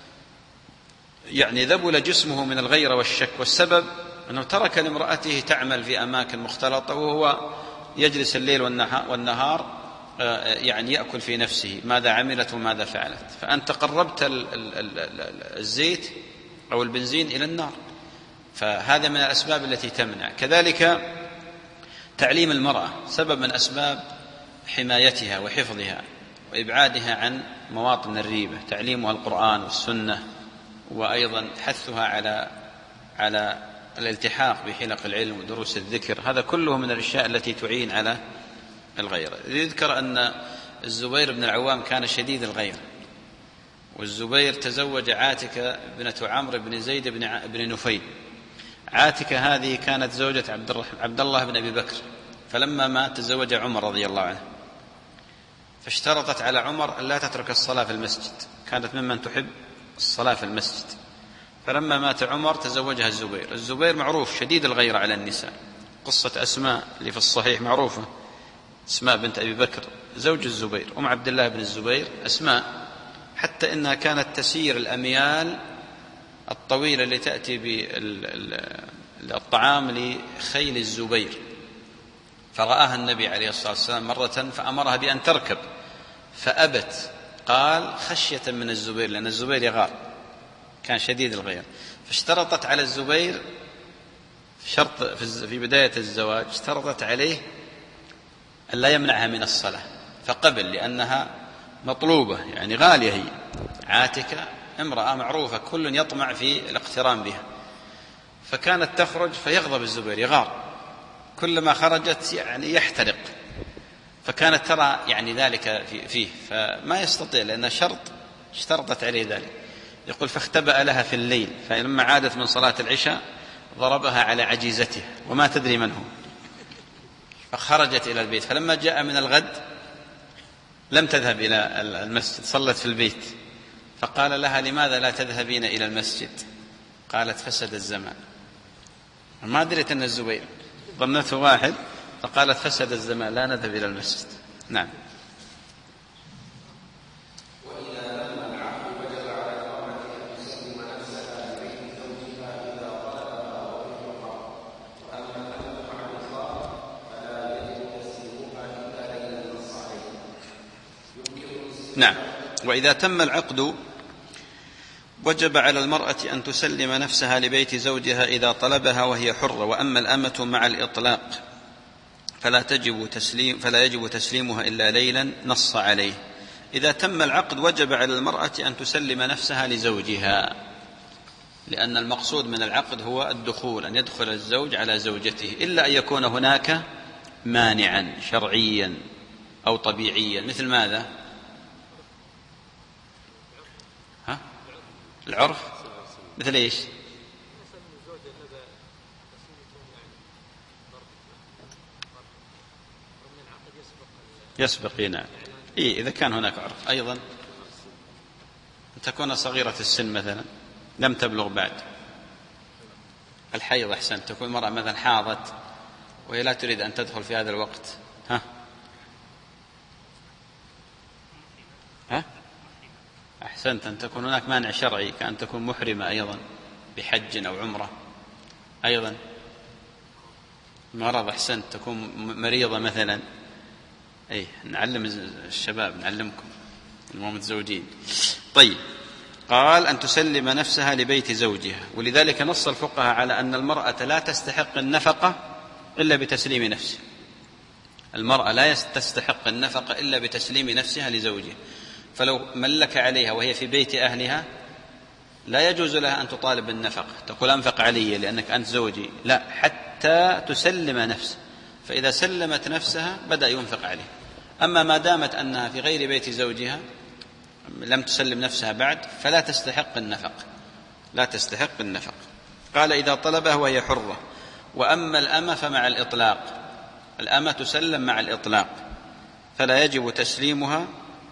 يعني ذبل جسمه من الغيرة والشك، والسبب أنه ترك لامرأته تعمل في أماكن مختلطة وهو يجلس الليل والنهار يعني يأكل في نفسه ماذا عملت وماذا فعلت، فأنت قربت الزيت أو البنزين إلى النار، فهذا من الأسباب التي تمنع. كذلك تعليم المرأة سبب من أسباب حمايتها وحفظها وإبعادها عن مواطن الريبة، تعليمها القرآن والسنة، وأيضا حثها على الالتحاق بحلق العلم ودروس الذكر. هذا كله من الأشياء التي تعين على الغيرة. يذكر أن الزبير بن العوام كان شديد الغيرة، والزبير تزوج عاتكة بنت عمرو بن زيد بن نفيل. عاتكة هذه كانت زوجة عبد الله بن أبي بكر، فلما مات تزوج عمر رضي الله عنه، فاشترطت على عمر أن لا تترك الصلاة في المسجد، كانت ممن تحب الصلاة في المسجد. فلما مات عمر تزوجها الزبير معروف شديد الغيرة على النساء. قصة أسماء اللي في الصحيح معروفة، أسماء بنت أبي بكر زوج الزبير، أم عبد الله بن الزبير أسماء، حتى إنها كانت تسير الأميال الطويلة اللي تأتي بالطعام لخيل الزبير، فرآها النبي عليه الصلاة والسلام مرة فأمرها بأن تركب فأبت، قال خشية من الزبير، لأن الزبير يغار، كان شديد الغير. فاشترطت على الزبير شرط في بداية الزواج، اشترطت عليه أن لا يمنعها من الصلاة، فقبل لأنها مطلوبة يعني غالية، هي عاتكة امرأة معروفة كل يطمع في الاقتران بها، فكانت تخرج فيغضب الزبير يغار، كلما خرجت يعني يحترق، فكانت ترى يعني ذلك فيه فما يستطيع، لأن شرط اشترطت عليه ذلك. يقول فاختبأ لها في الليل، فلما عادت من صلاة العشاء ضربها على عجيزتها وما تدري من هو، فخرجت إلى البيت. فلما جاء من الغد لم تذهب إلى المسجد، صلت في البيت، فقال لها لماذا لا تذهبين إلى المسجد؟ قالت فسد الزمان. ما دريت أن الزبير، ظنته واحد، فقالت فسد الزمان لا نذهب إلى المسجد. نعم. نعم. وإذا تم العقد وجب على المرأة أن تسلم نفسها لبيت زوجها إذا طلبها وهي حرة، وأما الأمة مع الإطلاق فلا يجب تسليمها إلا ليلا، نص عليه. إذا تم العقد وجب على المرأة أن تسلم نفسها لزوجها، لأن المقصود من العقد هو الدخول، أن يدخل الزوج على زوجته، إلا أن يكون هناك مانعا شرعيا أو طبيعيا. مثل ماذا؟ العرف. مثل إيش؟ يسبق. نعم. إذا كان هناك عرف. أيضا أن تكون صغيرة السن مثلا لم تبلغ بعد. الحيض أحسن، تكون المرأة مثلا حاضت وهي لا تريد أن تدخل في هذا الوقت؟ ها؟ أحسنت، أن تكون هناك مانع شرعي كأن تكون محرمة أيضا بحج أو عمرة أيضا. مرض، أحسنت، تكون مريضة مثلا. أي نعلم الشباب، نعلمكم المتزوجين. طيب، قال أن تسلم نفسها لبيت زوجها، ولذلك نص الفقهاء على أن المرأة لا تستحق النفقة إلا بتسليم نفسها. المرأة لا تستحق النفقة إلا بتسليم نفسها لزوجها، فلو ملك عليها وهي في بيت أهلها لا يجوز لها أن تطالب بالنفقة، تقول أنفق علي لأنك أنت زوجي، لا، حتى تسلم نفسها، فإذا سلمت نفسها بدأ ينفق عليه. أما ما دامت أنها في غير بيت زوجها لم تسلم نفسها بعد فلا تستحق النفقة، لا تستحق النفقة. قال إذا طلبها وهي حرة. وأما الأمة فمع الإطلاق، الأمة تسلم مع الإطلاق، فلا يجب تسليمها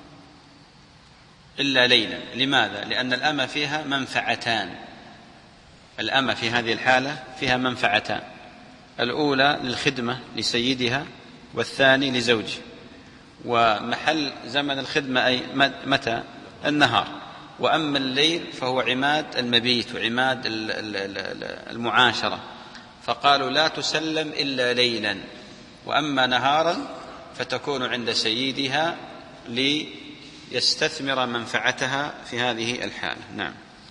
إلا ليلا. لماذا؟ لأن الأمة فيها منفعتان. الأمة في هذه الحالة فيها منفعتان، الأولى للخدمة لسيدها، والثاني لزوجه. ومحل زمن الخدمة أي متى؟ النهار. وأما الليل فهو عماد المبيت وعماد المعاشرة، فقالوا لا تسلم إلا ليلا. وأما نهارا فتكون عند سيدها ليستثمر منفعتها في هذه الحالة. نعم.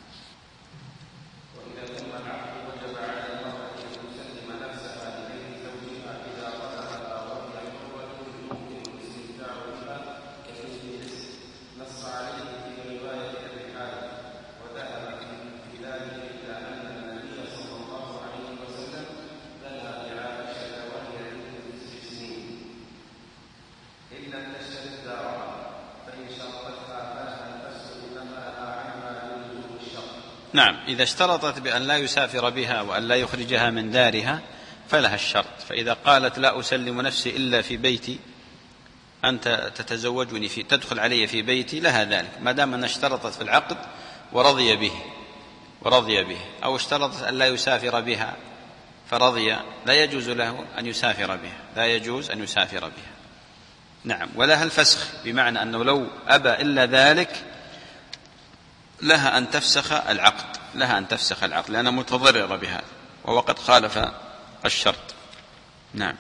نعم، إذا اشترطت بأن لا يسافر بها وأن لا يخرجها من دارها فلها الشرط. فإذا قالت لا أسلم نفسي إلا في بيتي، أنت تتزوجني تدخل علي في بيتي، لها ذلك ما دام أن اشترطت في العقد ورضي به، أو اشترطت أن لا يسافر بها فرضي، لا يجوز له أن يسافر بها، لا يجوز أن يسافر بها. نعم. ولها الفسخ، بمعنى أنه لو أبى إلا ذلك لها أن تفسخ العقد، لأنها متضررة بهذا، وهو قد خالف الشرط. نعم.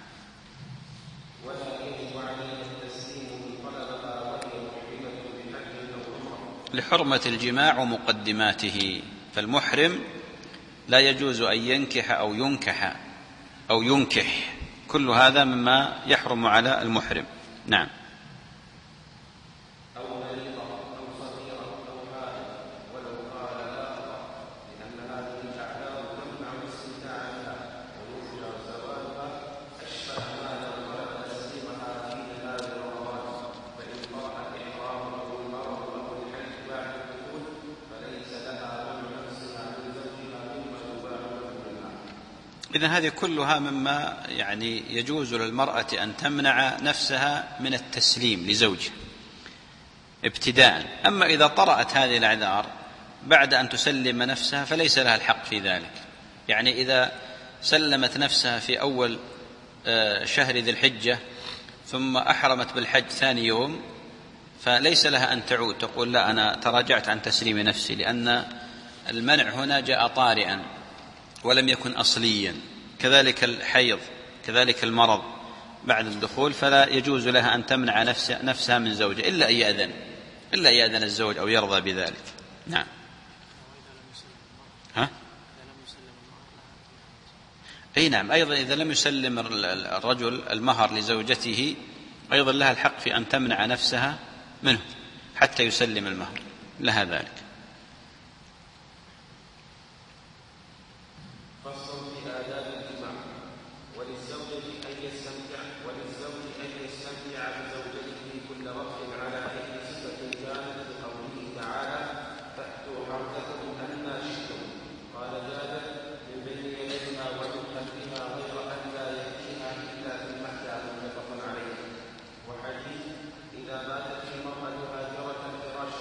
لحرمة الجماع ومقدماته، فالمحرم لا يجوز أن ينكح أو ينكح، كل هذا مما يحرم على المحرم. نعم. إذن هذه كلها مما يجوز للمرأة أن تمنع نفسها من التسليم لزوجها ابتداء. أما إذا طرأت هذه الأعذار بعد أن تسلم نفسها فليس لها الحق في ذلك. إذا سلمت نفسها في أول شهر ذي الحجة ثم أحرمت بالحج ثاني يوم، فليس لها أن تعود تقول لا أنا تراجعت عن تسليم نفسي، لأن المنع هنا جاء طارئا ولم يكن أصليا. كذلك الحيض، كذلك المرض بعد الدخول، فلا يجوز لها أن تمنع نفسها من زوجها إلا أن يأذن الزوج أو يرضى بذلك. نعم. أي نعم، أيضا إذا لم يسلم الرجل المهر لزوجته أيضا لها الحق في أن تمنع نفسها منه حتى يسلم المهر، لها ذلك.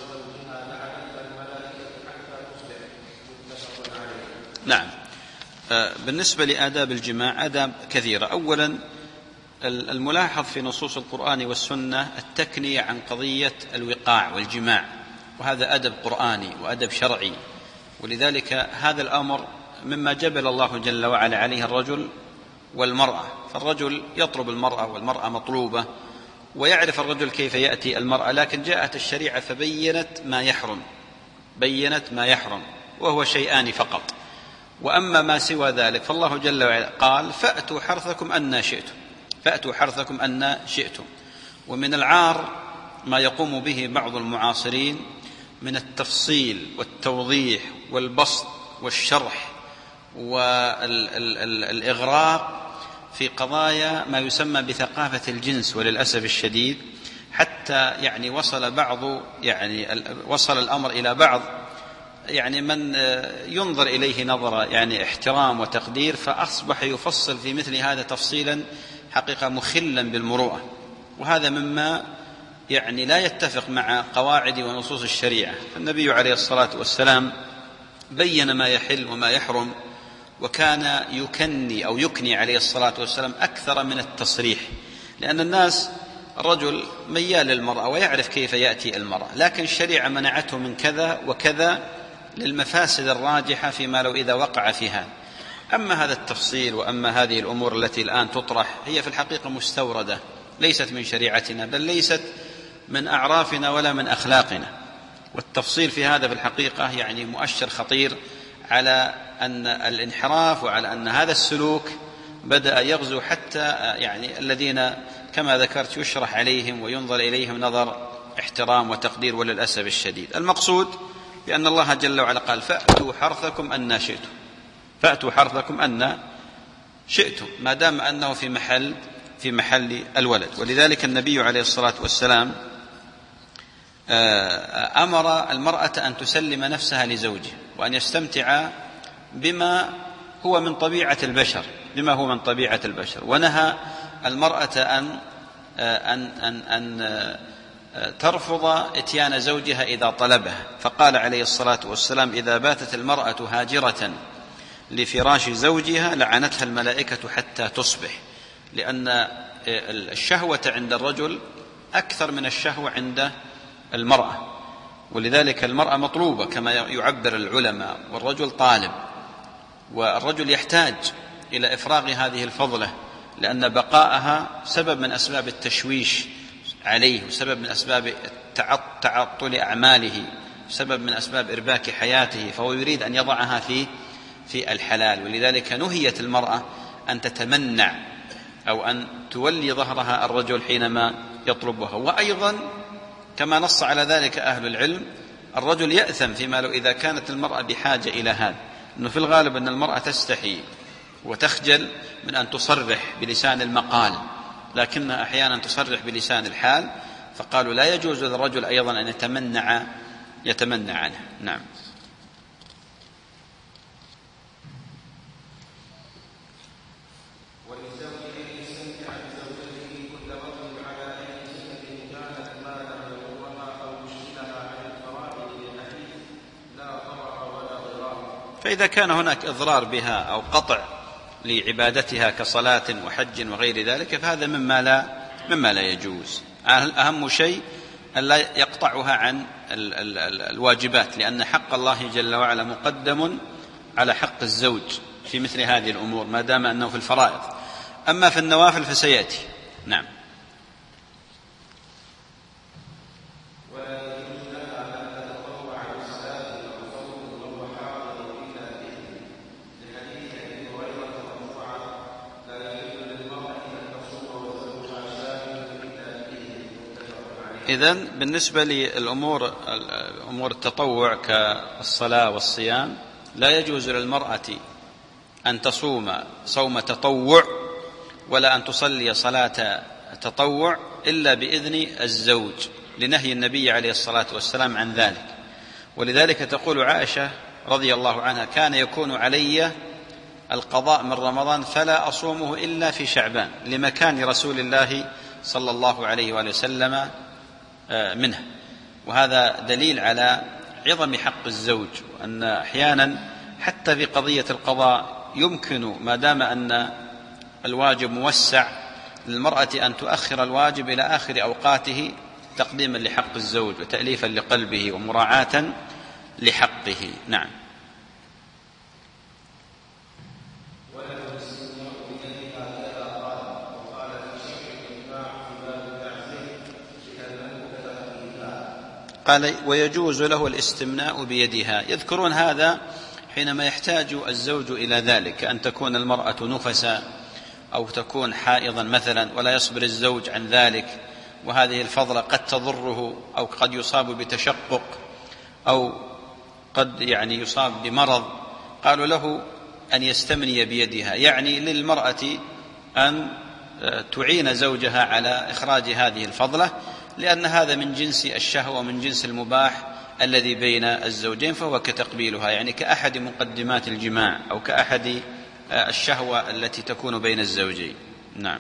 نعم. بالنسبة لآداب الجماع آداب كثيرة. أولا الملاحظ في نصوص القرآن والسنة التكنية عن قضية الوقاع والجماع، وهذا أدب قرآني وأدب شرعي، ولذلك هذا الأمر مما جبل الله جل وعلا عليه الرجل والمرأة، فالرجل يطلب المرأة والمرأة مطلوبة، ويعرف الرجل كيف يأتي المرأة، لكن جاءت الشريعة فبينت ما يحرم وهو شيئان فقط. وأما ما سوى ذلك فالله جل وعلا قال فأتوا حرثكم أن شئتم. ومن العار ما يقوم به بعض المعاصرين من التفصيل والتوضيح والبسط والشرح والإغراق في قضايا ما يسمى بثقافة الجنس، وللأسف الشديد حتى وصل الأمر إلى بعض من ينظر إليه نظرة احترام وتقدير، فأصبح يفصل في مثل هذا تفصيلا حقيقة مخلا بالمروءة، وهذا مما لا يتفق مع قواعد ونصوص الشريعة. النبي عليه الصلاة والسلام بين ما يحل وما يحرم، وكان يكني عليه الصلاة والسلام أكثر من التصريح، لأن الرجل ميال للمرأة ويعرف كيف يأتي المرأة، لكن الشريعة منعته من كذا وكذا للمفاسد الراجحة فيما لو إذا وقع فيها. أما هذا التفصيل وأما هذه الأمور التي الآن تطرح هي في الحقيقة مستوردة، ليست من شريعتنا، بل ليست من أعرافنا ولا من أخلاقنا. والتفصيل في هذا في الحقيقة مؤشر خطير على أن الانحراف، وعلى أن هذا السلوك بدأ يغزو حتى الذين كما ذكرت يشرح عليهم وينظر إليهم نظر احترام وتقدير، وللأسف الشديد. المقصود بأن الله جل وعلا قال فأتوا حرثكم أن شئتم، ما دام أنه في محل الولد. ولذلك النبي عليه الصلاة والسلام أمر المرأة أن تسلم نفسها لزوجه، وأن يستمتع بما هو من طبيعة البشر، ونهى المرأة أن ترفض إتيان زوجها إذا طلبها، فقال عليه الصلاة والسلام إذا باتت المرأة هاجرة لفراش زوجها لعنتها الملائكة حتى تصبح، لأن الشهوة عند الرجل أكثر من الشهوة عند المرأة، ولذلك المرأة مطلوبة كما يعبر العلماء، والرجل طالب، والرجل يحتاج إلى إفراغ هذه الفضلة، لأن بقاءها سبب من أسباب التشويش عليه، وسبب من أسباب تعطل أعماله، سبب من أسباب إرباك حياته، فهو يريد أن يضعها في الحلال. ولذلك نهيت المرأة أن تتمنع أو أن تولي ظهرها الرجل حينما يطلبها. وأيضا كما نص على ذلك أهل العلم الرجل يأثم فيما لو إذا كانت المرأة بحاجة إلى هذا، أنه في الغالب أن المرأة تستحي وتخجل من أن تصرح بلسان المقال، لكنها أحيانا تصرح بلسان الحال، فقالوا لا يجوز للرجل أيضا أن يتمنع عنه. نعم. فإذا كان هناك إضرار بها أو قطع لعبادتها كصلاة وحج وغير ذلك فهذا مما لا يجوز. أهم شيء أن لا يقطعها عن الواجبات، لأن حق الله جل وعلا مقدم على حق الزوج في مثل هذه الأمور ما دام أنه في الفرائض. أما في النوافل فسيأتي. نعم. إذن بالنسبة للأمور التطوع كالصلاة والصيام لا يجوز للمرأة أن تصوم صوم تطوع ولا أن تصلي صلاة تطوع إلا بإذن الزوج، لنهي النبي عليه الصلاة والسلام عن ذلك. ولذلك تقول عائشة رضي الله عنها كان يكون علي القضاء من رمضان فلا أصومه إلا في شعبان، لمكان رسول الله صلى الله عليه وآله وسلم منه. وهذا دليل على عظم حق الزوج، وأن أحيانا حتى في قضية القضاء يمكن ما دام أن الواجب موسع للمرأة أن تؤخر الواجب إلى آخر أوقاته تقديما لحق الزوج وتأليفا لقلبه ومراعاة لحقه. نعم. قال ويجوز له الاستمناء بيدها. يذكرون هذا حينما يحتاج الزوج إلى ذلك، كأن تكون المرأة نفسا أو تكون حائضا مثلا ولا يصبر الزوج عن ذلك، وهذه الفضلة قد تضره أو قد يصاب بتشقق أو قد يصاب بمرض. قالوا له أن يستمني بيدها، يعني للمرأة أن تعين زوجها على إخراج هذه الفضلة، لأن هذا من جنس الشهوة ومن جنس المباح الذي بين الزوجين، فهو كتقبيلها، يعني كأحد مقدمات الجماع أو كأحد الشهوة التي تكون بين الزوجين. نعم.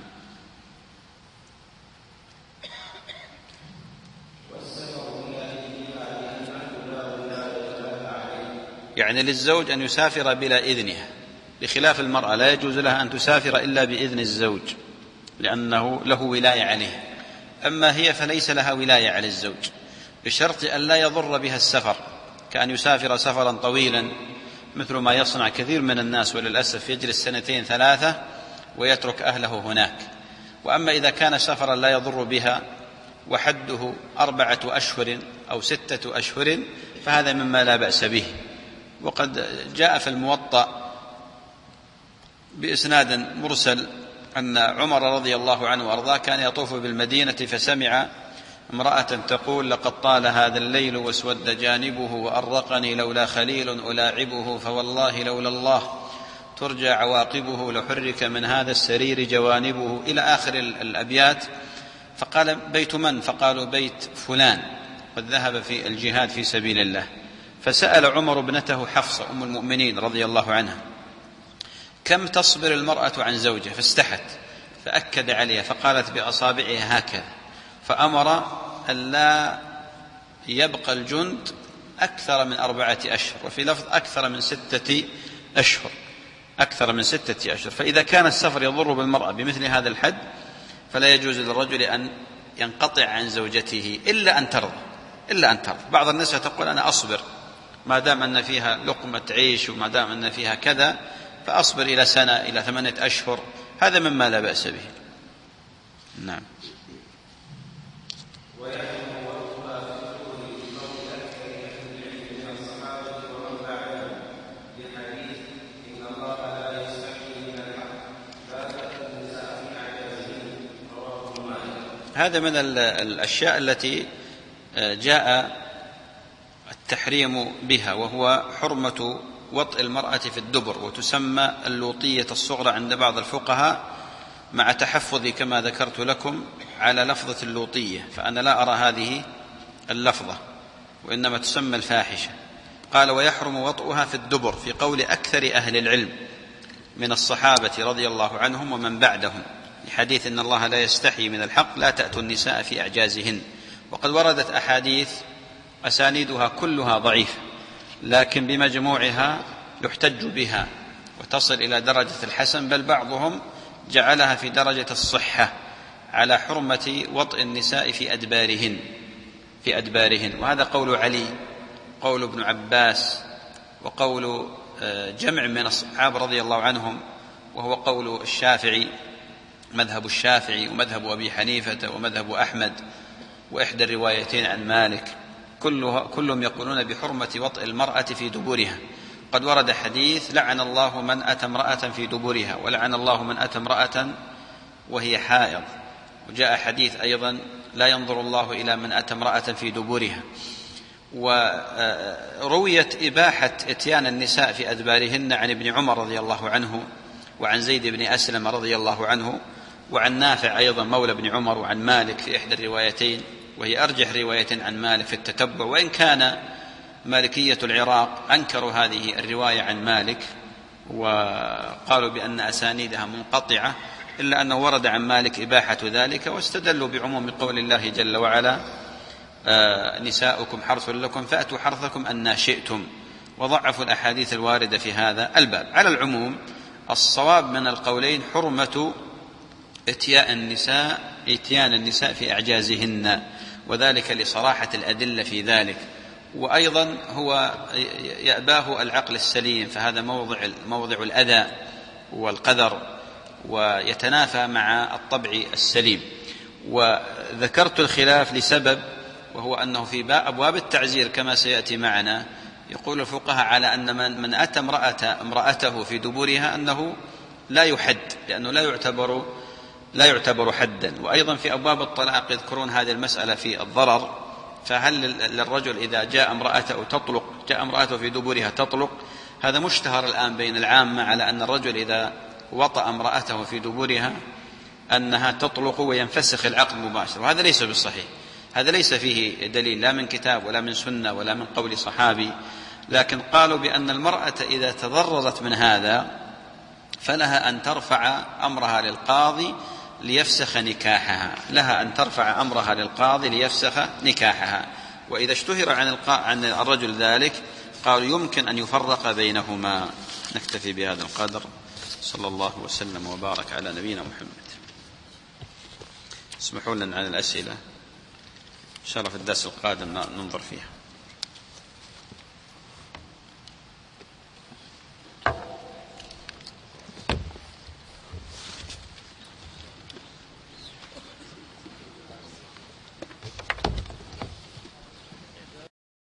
يعني للزوج أن يسافر بلا إذنها، بخلاف المرأة لا يجوز لها أن تسافر إلا بإذن الزوج لأنه له ولاية عليه. أما هي فليس لها ولاية على الزوج، بشرط أن لا يضر بها السفر، كأن يسافر سفرا طويلا مثل ما يصنع كثير من الناس وللأسف، يجلس 2 3 ويترك أهله هناك. وأما إذا كان سفرا لا يضر بها وحده 4 أشهر أو 6 أشهر فهذا مما لا بأس به. وقد جاء في الموطأ بإسناد مرسل أن عمر رضي الله عنه وأرضاه كان يطوف بالمدينة فسمع امرأة تقول لقد طال هذا الليل واسود جانبه وأرقني لولا خليل ألاعبه فوالله لولا الله ترجى عواقبه لحرك من هذا السرير جوانبه إلى آخر الأبيات. فقال بيت من؟ فقالوا بيت فلان قد ذهب في الجهاد في سبيل الله. فسأل عمر ابنته حفصة أم المؤمنين رضي الله عنها كم تصبر المرأة عن زوجها؟ فاستحت فأكد عليها فقالت بأصابعها هكذا، فأمر أن لا يبقى الجند أكثر من 4 أشهر، وفي لفظ أكثر من 6 أشهر، أكثر من 6 أشهر. فإذا كان السفر يضر بالمرأة بمثل هذا الحد فلا يجوز للرجل أن ينقطع عن زوجته إلا أن ترضى، إلا أن ترضى. بعض الناس تقول أنا أصبر ما دام أن فيها لقمة عيش وما دام أن فيها كذا فأصبر إلى سنة إلى 8 أشهر، هذا مما لا بأس به. نعم. هذا من الأشياء التي جاء التحريم بها، وهو حرمة وطئ المرأة في الدبر، وتسمى اللوطية الصغرى عند بعض الفقهاء، مع تحفظي كما ذكرت لكم على لفظة اللوطية، فأنا لا أرى هذه اللفظة وإنما تسمى الفاحشة. قال ويحرم وطئها في الدبر في قول أكثر أهل العلم من الصحابة رضي الله عنهم ومن بعدهم، لحديث إن الله لا يستحي من الحق لا تأتوا النساء في أعجازهن. وقد وردت أحاديث أسانيدها كلها ضعيفة، لكن بمجموعها يحتج بها وتصل إلى درجة الحسن، بل بعضهم جعلها في درجة الصحة على حرمة وطئ النساء في أدبارهن. وهذا قول علي، قول ابن عباس، وقول جمع من الصحابة رضي الله عنهم، وهو قول الشافعي، مذهب الشافعي ومذهب أبي حنيفة ومذهب أحمد وإحدى الروايتين عن مالك، كلهم يقولون بحرمة وطئ المرأة في دبرها. قد ورد حديث لعن الله من أتى امرأة في دبرها، ولعن الله من أتى امرأة وهي حائض. وجاء حديث أيضا لا ينظر الله إلى من أتى امرأة في دبرها. ورويت إباحة إتيان النساء في أدبارهن عن ابن عمر رضي الله عنه، وعن زيد بن أسلم رضي الله عنه، وعن نافع أيضا مولى ابن عمر، وعن مالك في إحدى الروايتين، وهي أرجح رواية عن مالك في التتبع، وإن كان مالكية العراق أنكروا هذه الرواية عن مالك وقالوا بأن أسانيدها منقطعة، إلا أنه ورد عن مالك إباحة ذلك، واستدلوا بعموم قول الله جل وعلا نساؤكم حرث لكم فأتوا حرثكم أن شئتم، وضعفوا الأحاديث الواردة في هذا الباب. على العموم الصواب من القولين حرمة إتيان النساء في أعجازهن، وذلك لصراحة الأدلة في ذلك، وأيضا هو يأباه العقل السليم، فهذا موضع الأذى والقدر، ويتنافى مع الطبع السليم. وذكرت الخلاف لسبب، وهو أنه في أبواب التعزير كما سيأتي معنا يقول الفقهاء على أن من أتى امرأته في دبورها أنه لا يحد، لأنه لا يعتبر حدا. وأيضا في أبواب الطلاق يذكرون هذه المسألة في الضرر، فهل للرجل إذا جاء امرأته في دبورها تطلق؟ هذا مشتهر الآن بين العامة على أن الرجل إذا وطأ امرأته في دبورها أنها تطلق وينفسخ العقد مباشرة، وهذا ليس بالصحيح، هذا ليس فيه دليل لا من كتاب ولا من سنة ولا من قول صحابي. لكن قالوا بأن المرأة إذا تضررت من هذا فلها أن ترفع أمرها للقاضي ليفسخ نكاحها، وإذا اشتهر عن الرجل ذلك قالوا يمكن أن يفرق بينهما. نكتفي بهذا القدر، صلى الله وسلم وبارك على نبينا محمد. اسمحوا لنا عن الأسئلة، إن شاء الله في الدرس القادم ننظر فيها.